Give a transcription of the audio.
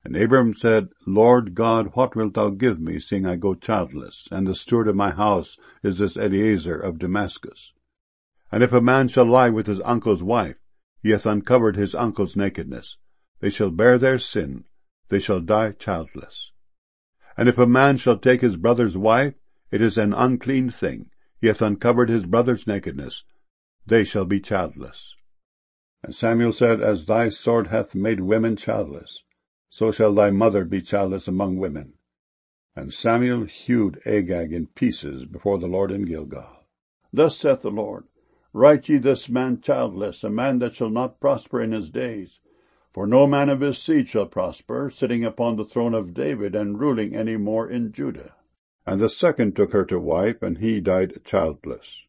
And Abram said, Lord God, what wilt thou give me, seeing I go childless, and the steward of my house is this Eliezer of Damascus? And if a man shall lie with his uncle's wife, he hath uncovered his uncle's nakedness. They shall bear their sin, they shall die childless. And if a man shall take his brother's wife, it is an unclean thing. He hath uncovered his brother's nakedness. They shall be childless. And Samuel said, As thy sword hath made women childless, so shall thy mother be childless among women. And Samuel hewed Agag in pieces before the Lord in Gilgal. Thus saith the Lord, Write ye this man childless, a man that shall not prosper in his days. For no man of his seed shall prosper, sitting upon the throne of David, and ruling any more in Judah. And the second took her to wife, and he died childless.